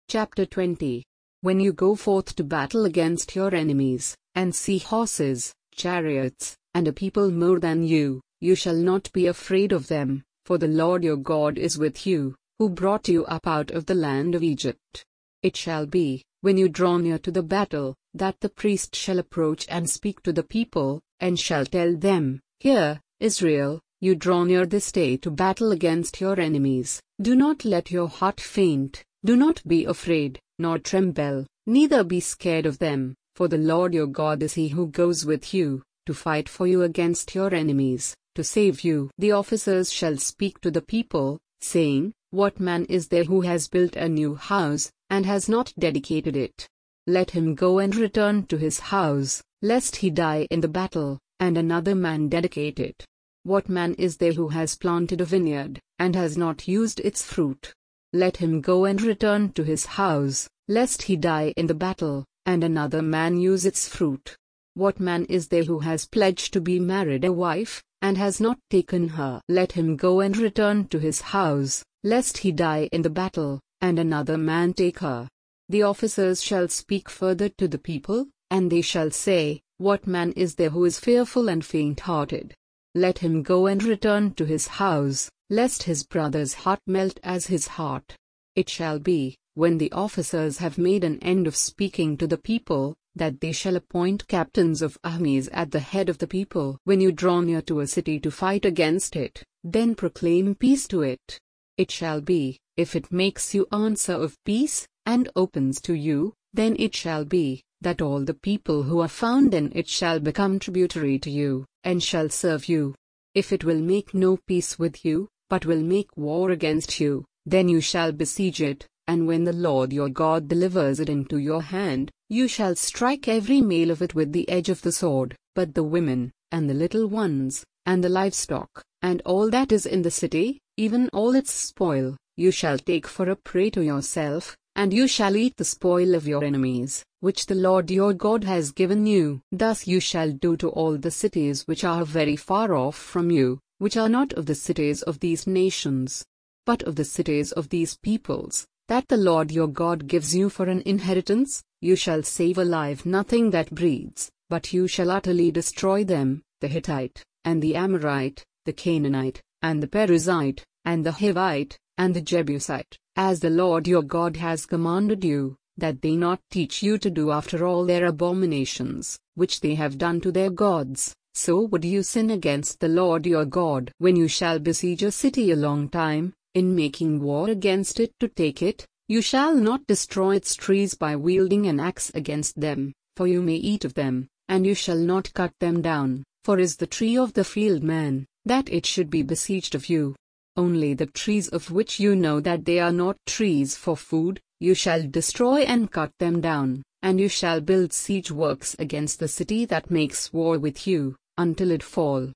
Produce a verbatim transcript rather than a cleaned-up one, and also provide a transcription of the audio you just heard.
Chapter twenty. When you go forth to battle against your enemies, and see horses, chariots, and a people more than you, you shall not be afraid of them, for the Lord your God is with you, who brought you up out of the land of Egypt. It shall be, when you draw near to the battle, that the priest shall approach and speak to the people, and shall tell them, Hear, Israel, you draw near this day to battle against your enemies. Do not let your heart faint, do not be afraid, nor tremble, neither be scared of them, for the Lord your God is he who goes with you, to fight for you against your enemies, to save you. The officers shall speak to the people, saying, What man is there who has built a new house, and has not dedicated it? Let him go and return to his house, lest he die in the battle, and another man dedicate it. What man is there who has planted a vineyard, and has not used its fruit? Let him go and return to his house, lest he die in the battle, and another man use its fruit. What man is there who has pledged to be married a wife, and has not taken her? Let him go and return to his house, lest he die in the battle, and another man take her. The officers shall speak further to the people, and they shall say, What man is there who is fearful and faint-hearted? Let him go and return to his house, lest his brother's heart melt as his heart. It shall be, when the officers have made an end of speaking to the people, that they shall appoint captains of armies at the head of the people. When you draw near to a city to fight against it, then proclaim peace to it. It shall be, if it makes you answer of peace, and opens to you, then it shall be, that all the people who are found in it shall become tributary to you, and shall serve you. If it will make no peace with you, but will make war against you, then you shall besiege it, and when the Lord your God delivers it into your hand, you shall strike every male of it with the edge of the sword, but the women, and the little ones, and the livestock, and all that is in the city, even all its spoil, you shall take for a prey to yourself, and you shall eat the spoil of your enemies, which the Lord your God has given you. Thus you shall do to all the cities which are very far off from you, which are not of the cities of these nations, but of the cities of these peoples, that the Lord your God gives you for an inheritance. You shall save alive nothing that breathes, but you shall utterly destroy them, the Hittite, and the Amorite, the Canaanite, and the Perizzite, and the Hivite, and the Jebusite, as the Lord your God has commanded you, that they not teach you to do after all their abominations, which they have done to their gods. So would you sin against the Lord your God. When you shall besiege a city a long time, in making war against it to take it, you shall not destroy its trees by wielding an axe against them, for you may eat of them, and you shall not cut them down, for is the tree of the field man, that it should be besieged of you. Only the trees of which you know that they are not trees for food, you shall destroy and cut them down, and you shall build siege works against the city that makes war with you, until it fall.